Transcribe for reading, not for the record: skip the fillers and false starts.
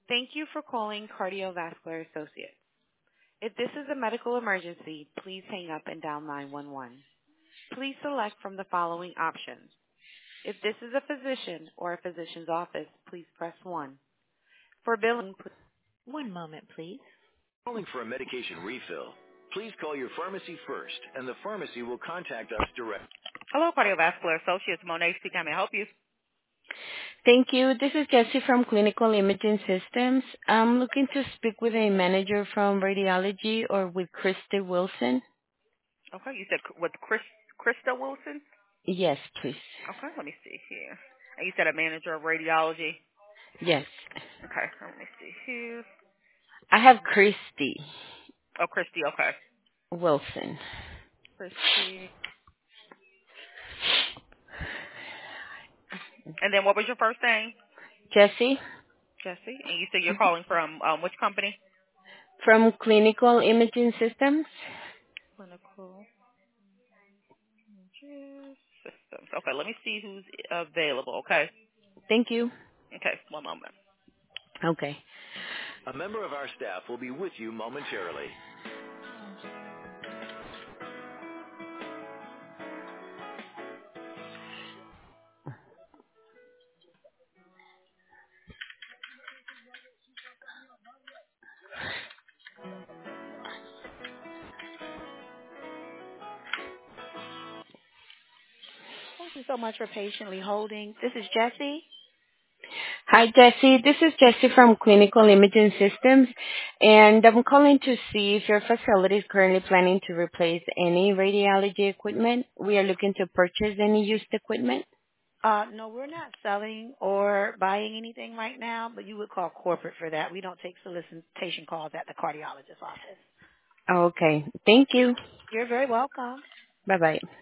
Thank you for calling Cardiovascular Associates. If this is a medical emergency, please hang up and dial 911. Please select from the following options. If this is a physician or a physician's office, please press 1. For billing, one moment, please. Calling for a medication refill. Please call your pharmacy first, and the pharmacy will contact us directly. Hello, Cardiovascular Associates. Monet speaking. How may I help you? Thank you. This is Jessie from Clinical Imaging Systems. I'm looking to speak with a manager from radiology or with Krista Wilson. Okay, you said with Krista Wilson? Yes, please. Okay, let me see here. And you said a manager of radiology? Yes. Okay, let me see here. I have Christy Oh, Christy, okay. Wilson. Christy. And then what was your first name? Jessie Jesse. And you said you're calling from which company? from Clinical Imaging Systems. Clinical Systems. Okay, let me see who's available, okay? Thank you. Okay, one moment. Okay. A member of our staff will be with you momentarily. Thank you so much for patiently holding. This is Jessie. Hi, Jessie. This is Jessie from Clinical Imaging Systems, and I'm calling to see if your facility is currently planning to replace any radiology equipment. We are looking to purchase any used equipment. No, we're not selling or buying anything right now, but you would call corporate for that. We don't take solicitation calls at the cardiologist's office. Okay. Thank you. You're very welcome. Bye-bye.